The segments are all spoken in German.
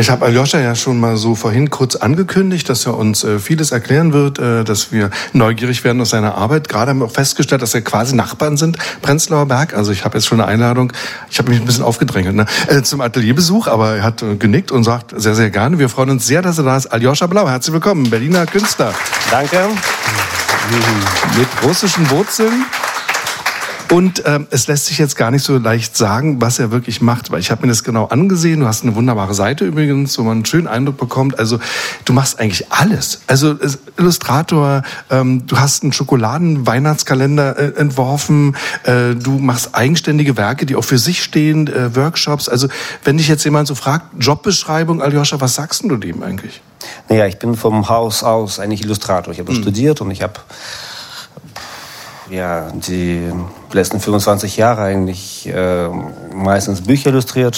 Ich habe Aljoscha ja schon mal so vorhin kurz angekündigt, dass er uns vieles erklären wird, dass wir neugierig werden aus seiner Arbeit. Gerade haben wir auch festgestellt, dass wir quasi Nachbarn sind, Prenzlauer Berg. Also ich habe jetzt schon eine Einladung, ich habe mich ein bisschen aufgedrängelt, zum Atelierbesuch, aber er hat genickt und sagt sehr, sehr gerne. Wir freuen uns sehr, dass er da ist. Aljoscha Blau, herzlich willkommen, Berliner Künstler. Danke. Mit russischen Wurzeln. Und es lässt sich jetzt gar nicht so leicht sagen, was er wirklich macht, weil ich habe mir das genau angesehen. Du hast eine wunderbare Seite übrigens, wo man einen schönen Eindruck bekommt. Also du machst eigentlich alles. Also Illustrator, du hast einen Schokoladen-Weihnachtskalender entworfen, du machst eigenständige Werke, die auch für sich stehen, Workshops. Also wenn dich jetzt jemand so fragt, Jobbeschreibung, Aljoscha, was sagst du dem eigentlich? Naja, ich bin vom Haus aus eigentlich Illustrator. Ich habe studiert und ich habe die letzten 25 Jahre eigentlich meistens Bücher illustriert,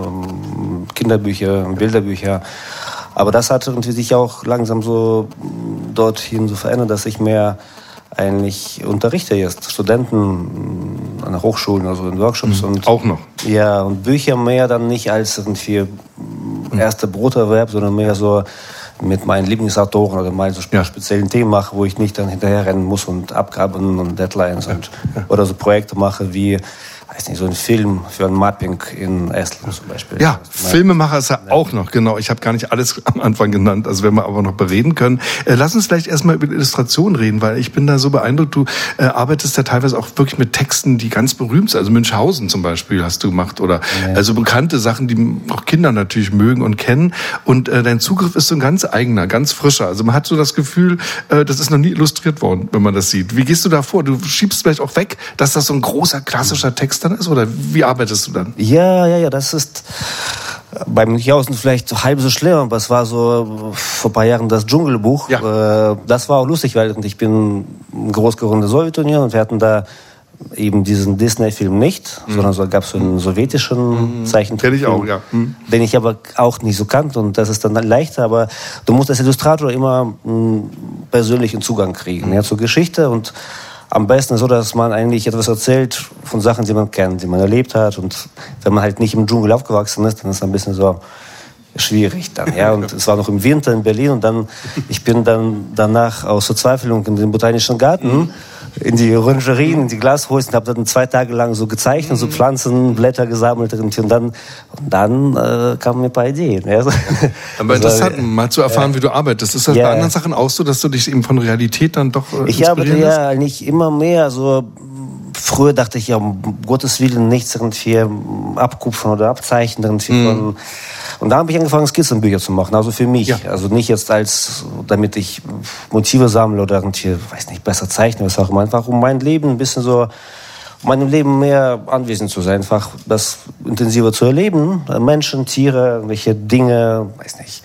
Kinderbücher, Bilderbücher. Aber das hat irgendwie sich auch langsam so dorthin so verändert, dass ich mehr eigentlich unterrichte jetzt Studenten an der Hochschulen, also in Workshops. Und auch noch? Ja, und Bücher mehr dann nicht als irgendwie erster Broterwerb, sondern mehr so mit meinen Lieblingsautoren oder mal so speziellen Themen mache, wo ich nicht dann hinterher rennen muss und Abgaben und Deadlines oder so Projekte mache wie, weiß nicht, so ein Film für ein Mapping in Estland zum Beispiel. Ja, Filmemacher ist er auch noch, genau. Ich habe gar nicht alles am Anfang genannt, also werden wir aber noch bereden können. Lass uns vielleicht erstmal über Illustration reden, weil ich bin da so beeindruckt, du arbeitest ja teilweise auch wirklich mit Texten, die ganz berühmt sind. Also Münchhausen zum Beispiel hast du gemacht oder also bekannte Sachen, die auch Kinder natürlich mögen und kennen. Und dein Zugriff ist so ein ganz eigener, ganz frischer. Also man hat so das Gefühl, das ist noch nie illustriert worden, wenn man das sieht. Wie gehst du da vor? Du schiebst vielleicht auch weg, dass das so ein großer, klassischer Text dann ist? Oder wie arbeitest du dann? Ja, das ist bei Münchhausen vielleicht so halb so schlimm, aber es war so vor ein paar Jahren das Dschungelbuch. Ja. Das war auch lustig, weil ich bin groß geworden in der Sowjetunion und wir hatten da eben diesen Disney-Film nicht, sondern so gab es so einen sowjetischen Zeichentrick. Kenn ich auch, ja. Den ich aber auch nicht so kannte und das ist dann leichter, aber du musst als Illustrator immer einen persönlichen Zugang kriegen zur Geschichte und am besten so, dass man eigentlich etwas erzählt von Sachen, die man kennt, die man erlebt hat. Und wenn man halt nicht im Dschungel aufgewachsen ist, dann ist es ein bisschen so schwierig dann. Ja? Und es war noch im Winter in Berlin und ich bin dann danach aus Verzweiflung in den Botanischen Garten, in die Orangerien, in die Glashäuschen, habe dann 2 Tage lang so gezeichnet, so Pflanzen, Blätter gesammelt und dann kamen mir ein paar Ideen. Ja. Aber interessant, mal zu erfahren, wie du arbeitest. Ist das bei anderen Sachen auch so, dass du dich eben von Realität dann doch ich arbeite ja eigentlich immer mehr so. Früher dachte ich ja, um Gottes Willen nichts irgendwie abkupfern oder abzeichnen. Und da habe ich angefangen, Skizzenbücher zu machen, also für mich. Ja. Also nicht jetzt damit ich Motive sammle oder irgendwie, weiß nicht, besser zeichne, was auch immer. Einfach um mein Leben ein bisschen so, um meinem Leben mehr anwesend zu sein, einfach das intensiver zu erleben. Menschen, Tiere, irgendwelche Dinge, weiß nicht.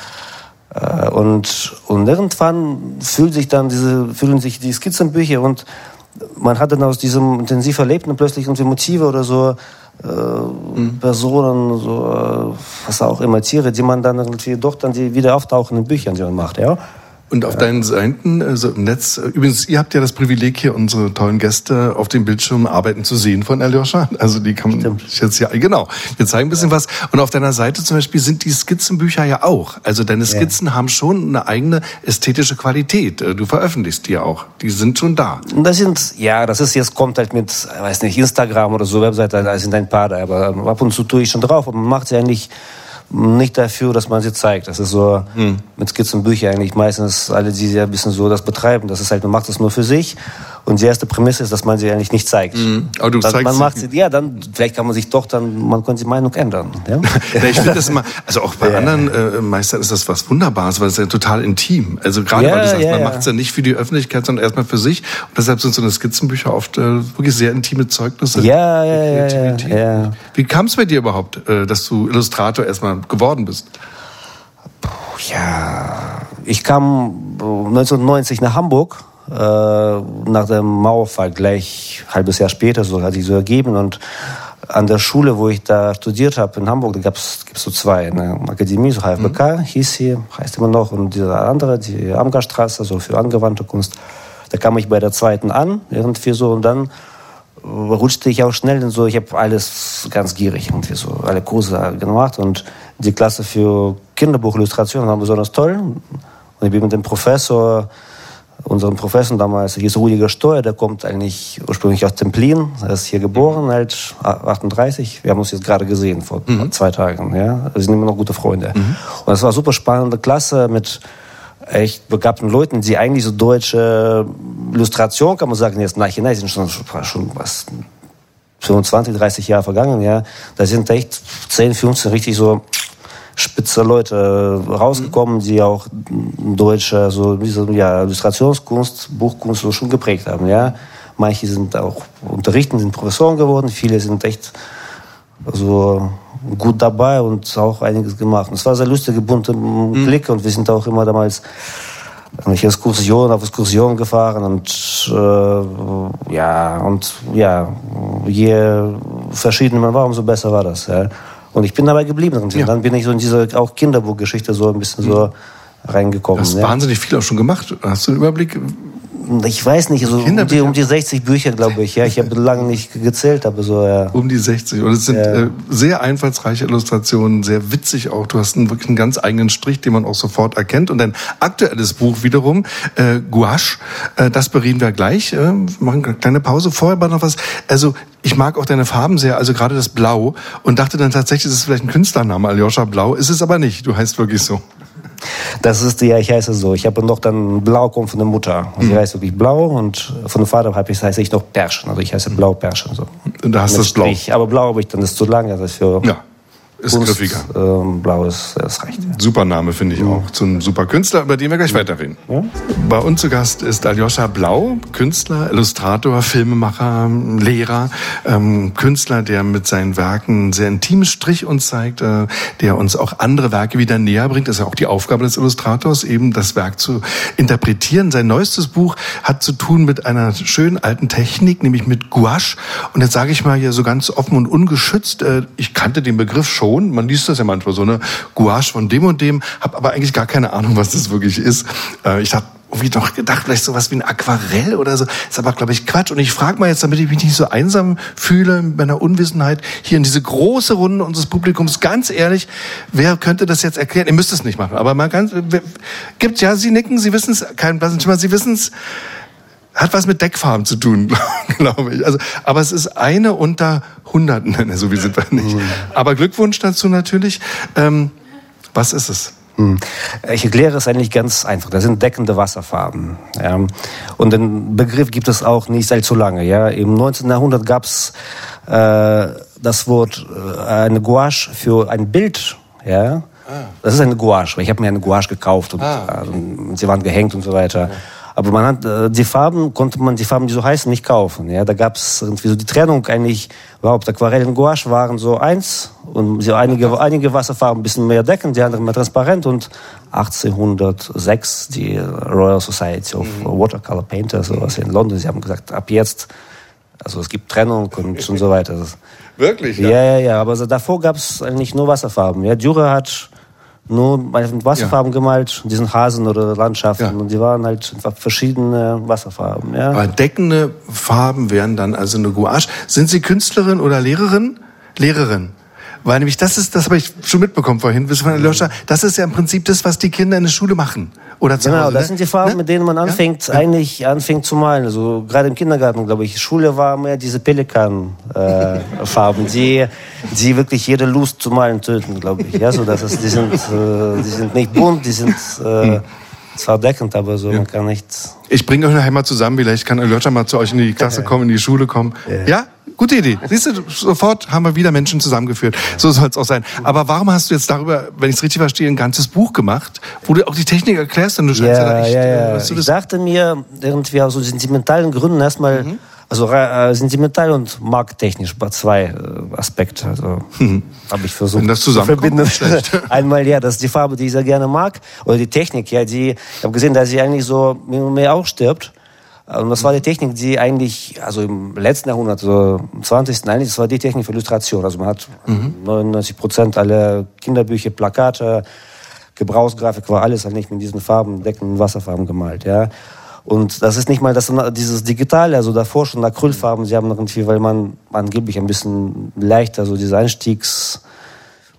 Und irgendwann fühlen sich die Skizzenbücher und man hat dann aus diesem intensiv Erlebten plötzlich irgendwie Motive oder so, Personen, so, was auch immer, Tiere, die man dann irgendwie doch dann die wieder auftauchen in Büchern, die man macht, ja. Und auf deinen Seiten, also im Netz, übrigens, ihr habt ja das Privileg, hier unsere tollen Gäste auf dem Bildschirm arbeiten zu sehen von Aljoscha. Also die kann man jetzt ja, genau, wir zeigen ein bisschen was. Und auf deiner Seite zum Beispiel sind die Skizzenbücher ja auch. Also deine Skizzen haben schon eine eigene ästhetische Qualität. Du veröffentlichst die ja auch. Die sind schon da. Kommt halt mit, weiß nicht, Instagram oder so, Webseite, da sind ein paar da. Aber ab und zu tue ich schon drauf. Aber man macht sie eigentlich nicht dafür, dass man sie zeigt. Das ist so mit Skizzenbüchern eigentlich meistens alle, die ja ein bisschen so das betreiben. Das ist halt, man macht das nur für sich. Und die erste Prämisse ist, dass man sie eigentlich nicht zeigt. Aber du zeigst man macht sie, dann vielleicht kann man sich doch man kann die Meinung ändern. Ja? Ich finde das immer, also auch bei anderen Meistern ist das was Wunderbares, weil es ja total intim. Also gerade weil du sagst, man macht es ja nicht für die Öffentlichkeit, sondern erstmal für sich. Und deshalb sind so eine Skizzenbücher oft wirklich sehr intime Zeugnisse. Ja. Wie kam es bei dir überhaupt, dass du Illustrator erstmal geworden bist? Ja, ich kam 1990 nach Hamburg. Nach dem Mauerfall, gleich ein halbes Jahr später, so hat sich so ergeben. Und an der Schule, wo ich da studiert habe in Hamburg, da gibt's so 2, eine Akademie, so HFBK hieß sie, heißt immer noch, und diese andere, die Amgarstraße, so für angewandte Kunst. Da kam ich bei der 2. an, irgendwie so, und dann rutschte ich auch schnell in so, ich habe alles ganz gierig irgendwie so, alle Kurse gemacht, und die Klasse für Kinderbuchillustration war besonders toll. Und ich bin mit dem Professor, unserem Professor damals, hieß Rüdiger Steuer, der kommt eigentlich ursprünglich aus Templin, er ist hier geboren, halt 38. Wir haben uns jetzt gerade gesehen vor 2 Tagen. Ja? Wir sind immer noch gute Freunde. Und es war eine super spannende Klasse mit echt begabten Leuten, die eigentlich so deutsche Illustration, kann man sagen, jetzt nachhinein sind schon was 25, 30 Jahre vergangen, ja. Da sind echt 10, 15 richtig so spitze Leute rausgekommen, die auch deutsche so Illustrationskunst, Buchkunst so schon geprägt haben, ja. Manche sind auch unterrichten, sind Professoren geworden, viele sind echt so gut dabei und auch einiges gemacht. Und es war sehr lustige, bunte Blick und wir sind auch immer damals auf Exkursionen gefahren und je verschiedener man war, umso besser war das. Ja. Und ich bin dabei geblieben. Und dann bin ich so in diese auch Kinderbuchgeschichte so ein bisschen so reingekommen. Du hast wahnsinnig viel auch schon gemacht. Hast du einen Überblick? Ich weiß nicht, so um die 60 Bücher, glaube ich. Ja, ich habe lange nicht gezählt, aber so, ja. Um die 60. Und es sind sehr einfallsreiche Illustrationen, sehr witzig auch. Du hast wirklich einen ganz eigenen Strich, den man auch sofort erkennt. Und dein aktuelles Buch wiederum, Gouache, das bereden wir gleich. Wir machen eine kleine Pause. Vorher aber noch was. Also, ich mag auch deine Farben sehr, also gerade das Blau. Und dachte dann tatsächlich, das ist vielleicht ein Künstlername, Aljoscha Blau. Ist es aber nicht. Du heißt wirklich so. Das ist, ja, ich heiße so. Ich habe noch dann Blau kommt von der Mutter. Sie heißt wirklich Blau und von dem Vater heiße ich noch Perschen. Also ich heiße Blau Perschen. So. Und da hast du das Blau. Aber Blau habe ich dann, das ist zu lang. Das ist für ist griffiger. Blau ist, das reicht. Ja. Super Name, finde ich auch. Zum super Künstler, über den wir gleich weiterreden. Ja? Bei uns zu Gast ist Aljoscha Blau, Künstler, Illustrator, Filmemacher, Lehrer, Künstler, der mit seinen Werken einen sehr intimen Strich uns zeigt, der uns auch andere Werke wieder näher bringt. Das ist ja auch die Aufgabe des Illustrators, eben das Werk zu interpretieren. Sein neuestes Buch hat zu tun mit einer schönen alten Technik, nämlich mit Gouache. Und jetzt sage ich mal hier so ganz offen und ungeschützt, ich kannte den Begriff schon. Man liest das ja manchmal so, ne? Gouache von dem und dem, habe aber eigentlich gar keine Ahnung, was das wirklich ist. Ich habe irgendwie doch gedacht, vielleicht sowas wie ein Aquarell oder so. Ist aber, glaube ich, Quatsch. Und ich frage mal jetzt, damit ich mich nicht so einsam fühle mit meiner Unwissenheit, hier in diese große Runde unseres Publikums, ganz ehrlich, wer könnte das jetzt erklären? Ihr müsst es nicht machen, aber mal ganz, gibt's, ja, Sie nicken, Sie wissen es, kein Blasenschimmer, Sie wissen es, hat was mit Deckfarben zu tun, glaube ich. Also, aber es ist eine unter Hunderten, so wie sind wir nicht. Aber Glückwunsch dazu natürlich. Was ist es? Ich erkläre es eigentlich ganz einfach. Das sind deckende Wasserfarben. Ja. Und den Begriff gibt es auch nicht allzu lange. Ja. Im 19. Jahrhundert gab es das Wort eine Gouache für ein Bild. Ja. Das ist eine Gouache. Ich habe mir eine Gouache gekauft und sie waren gehängt und so weiter. Aber man hat konnte man die Farben, die so heißen, nicht kaufen. Ja, da gab es irgendwie so die Trennung eigentlich. Überhaupt Aquarell und Gouache waren so eins und so einige Wasserfarben ein bisschen mehr deckend, die anderen mehr transparent. Und 1806 die Royal Society of Watercolor Painters, sowas in London, sie haben gesagt, ab jetzt, also es gibt Trennung und so weiter. Wirklich? Ja. Aber davor gab es eigentlich nur Wasserfarben. Ja, Dürer hat nur mit Wasserfarben gemalt, diesen Hasen oder Landschaften. Und die waren halt einfach verschiedene Wasserfarben. Ja. Aber deckende Farben wären dann also eine Gouache. Sind Sie Künstlerin oder Lehrerin? Lehrerin. Weil nämlich das habe ich schon mitbekommen vorhin, bis von Aljoscha, das ist ja im Prinzip das, was die Kinder in der Schule machen. Oder zu Hause, das sind die Farben, mit denen man anfängt zu malen. Also gerade im Kindergarten, glaube ich, Schule war mehr diese Pelikan-Farben, die wirklich jede Lust zu malen töten, glaube ich. Ja, so, die sind nicht bunt, die sind zwar deckend, aber so man kann nicht. Ich bringe euch nachher mal zusammen, vielleicht kann Aljoscha mal zu euch in die Klasse kommen, in die Schule kommen. Ja? Gute Idee. Siehst du, sofort haben wir wieder Menschen zusammengeführt. So soll es auch sein. Aber warum hast du jetzt darüber, wenn ich es richtig verstehe, ein ganzes Buch gemacht, wo du auch die Technik erklärst? Und du scheinst echt, ich dachte mir, irgendwie aus so sentimentalen Gründen erstmal, also sentimental und markttechnisch, zwei Aspekte. Also habe ich versucht. Wenn das zusammenkommt, einmal dass die Farbe, die ich sehr gerne mag, oder die Technik, ich habe gesehen, dass sie eigentlich so mehr ausstirbt. Und das war die Technik, die eigentlich, also im letzten Jahrhundert, so im 20. eigentlich, das war die Technik für Illustration. Also man hat 99% aller Kinderbücher, Plakate, Gebrauchsgrafik war alles eigentlich mit diesen Farben, deckenden Wasserfarben gemalt, ja. Und das ist nicht mal dieses Digitale, also davor schon Acrylfarben, sie haben irgendwie, weil man angeblich ein bisschen leichter so diese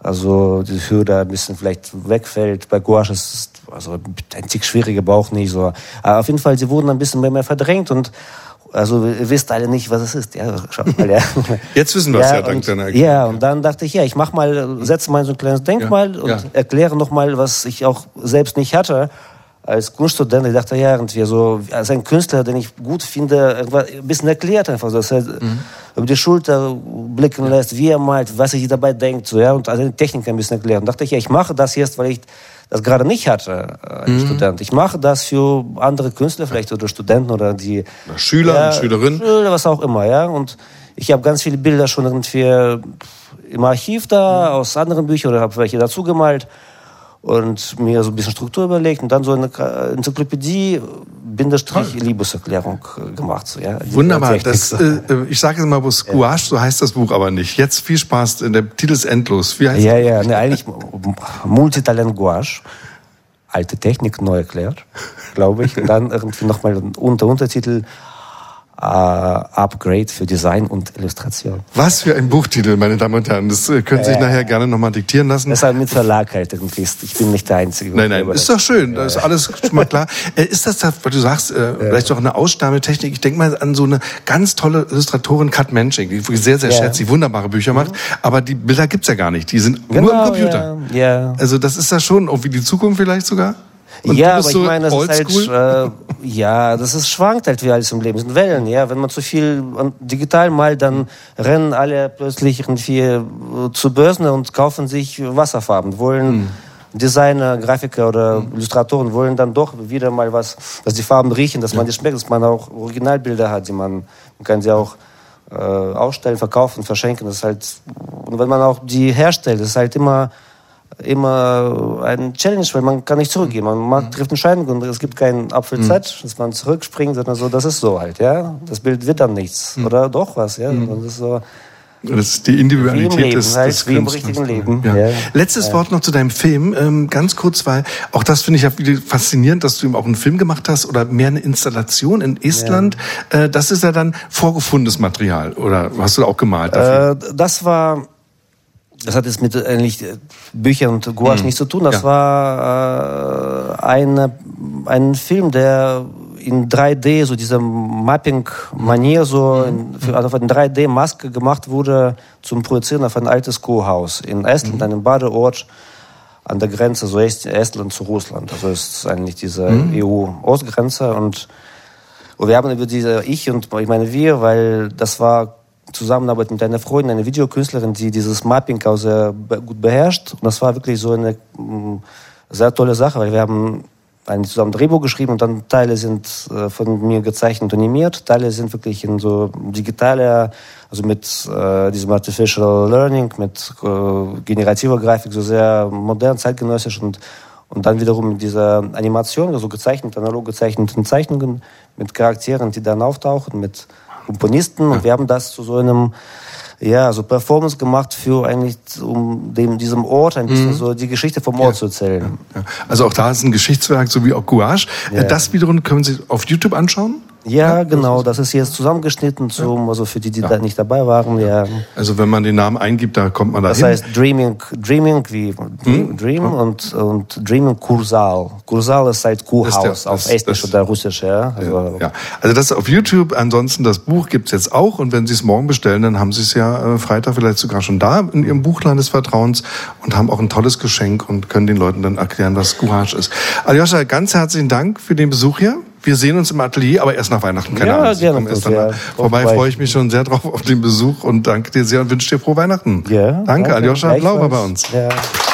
Also die Höhe da ein bisschen vielleicht wegfällt. Bei Gouache ist es also ein Tick schwieriger, aber auch nicht so. Aber auf jeden Fall, sie wurden ein bisschen mehr verdrängt und also ihr wisst alle nicht, was es ist. Ja, schaut mal, ja. Jetzt wissen wir es dank deiner Erklärung. Ja, und dann dachte ich, ich setze mal so ein kleines Denkmal und erkläre nochmal, was ich auch selbst nicht hatte. Als Kunststudent, ich dachte, irgendwie so, als ein Künstler, den ich gut finde, ein bisschen erklärt einfach so, dass er über die Schulter blicken lässt, wie er malt, was er sich dabei denkt, so, ja, und also die Technik ein bisschen erklärt. Und dachte ich, ich mache das jetzt, weil ich das gerade nicht hatte als Student. Ich mache das für andere Künstler, vielleicht oder Studenten oder die Schüler, Schülerinnen. Schüler, was auch immer, ja. Und ich habe ganz viele Bilder schon irgendwie im Archiv da, aus anderen Büchern, oder habe welche dazu gemalt. Und mir so ein bisschen Struktur überlegt und dann so eine Enzyklopädie Liebeserklärung gemacht. So, ja. Wunderbar. Ich sage jetzt mal bloß Gouache, so heißt das Buch aber nicht. Jetzt viel Spaß, der Titel ist endlos. Wie heißt das? Eigentlich Multitalent Gouache. Alte Technik neu erklärt, glaube ich. Und dann irgendwie nochmal Untertitel Upgrade für Design und Illustration. Was für ein Buchtitel, meine Damen und Herren. Das können Sie sich nachher gerne nochmal diktieren lassen. Das ist halt mit Verlag halt irgendwie. Ich bin nicht der Einzige. Nein, ist doch schön. Da ist alles schon mal klar. Ist das, weil du sagst, vielleicht doch eine Ausnahmetechnik? Ich denke mal an so eine ganz tolle Illustratorin, Kat Mensching, die ich sehr, sehr schätze, die wunderbare Bücher macht. Aber die Bilder gibt's ja gar nicht. Die sind nur im Computer. Ja. Also das ist ja schon irgendwie die Zukunft vielleicht sogar. Und ja, aber ich meine, das ist halt, das schwankt halt wie alles im Leben. Es sind Wellen, ja. Wenn man zu viel digital malt, dann rennen alle plötzlich irgendwie zu Börsen und kaufen sich Wasserfarben, wollen Designer, Grafiker oder Illustratoren wollen dann doch wieder mal was, dass die Farben riechen, dass man die schmeckt, dass man auch Originalbilder hat, man kann sie auch ausstellen, verkaufen, verschenken. Das ist halt, und wenn man auch die herstellt, das ist halt immer ein Challenge, weil man kann nicht zurückgehen. Man trifft einen Schein und es gibt keinen Apfelzeit, dass man zurückspringt, sondern so, das ist so halt, ja. Das Bild wird dann nichts. Oder doch was, ja. Das ist so. Das ist die Individualität des wie im richtigen Leben. Ja. Letztes Wort noch zu deinem Film, ganz kurz, weil auch das finde ich ja wieder faszinierend, dass du eben auch einen Film gemacht hast oder mehr eine Installation in Estland. Ja. Das ist ja dann vorgefundenes Material, oder hast du auch gemalt dafür? Das hat jetzt mit eigentlich Büchern und Gouache nichts zu tun. Das war ein Film, der in 3D, so diese Mapping-Manier, so auf eine 3D-Maske gemacht wurde zum Projizieren auf ein altes Kurhaus in Estland, einem Badeort an der Grenze, so Estland zu Russland. Also ist eigentlich diese EU-Ostgrenze. Und wir haben über wir, weil das war Zusammenarbeit mit einer Freundin, einer Videokünstlerin, die dieses Mapping auch sehr gut beherrscht. Und das war wirklich so eine sehr tolle Sache, weil wir haben zusammen ein Drehbuch geschrieben und dann Teile sind von mir gezeichnet und animiert, Teile sind wirklich in so digitaler, also mit diesem Artificial Learning, mit generativer Grafik, so sehr modern, zeitgenössisch und dann wiederum mit dieser Animation, also gezeichnet, analog gezeichneten Zeichnungen mit Charakteren, die dann auftauchen, mit Komponisten und wir haben das zu so einem so Performance gemacht für eigentlich, um diesem Ort ein bisschen so die Geschichte vom Ort zu erzählen. Ja. Also auch da ist ein Geschichtswerk, so wie auch Gouache. Ja. Das wiederum können Sie auf YouTube anschauen? Ja, genau. Das ist jetzt zusammengeschnitten, also für die da nicht dabei waren. Ja. Also wenn man den Namen eingibt, da kommt man da hin. Das heißt Dreaming wie Dream und Dreaming Kursal. Kursal ist halt Kurhaus auf Estnisch oder Russisch. Ja. Also das ist auf YouTube. Ansonsten das Buch gibt's jetzt auch. Und wenn Sie es morgen bestellen, dann haben Sie es ja Freitag vielleicht sogar schon da in Ihrem Buchladen des Vertrauens und haben auch ein tolles Geschenk und können den Leuten dann erklären, was Gouache ist. Aljoscha, ganz herzlichen Dank für den Besuch hier. Wir sehen uns im Atelier, aber erst nach Weihnachten. Keine Ahnung. Gerne. Erst vorbei, freue ich mich schon sehr drauf auf den Besuch und danke dir sehr und wünsche dir frohe Weihnachten. Ja, danke Aljoscha Blau war bei uns. Ja.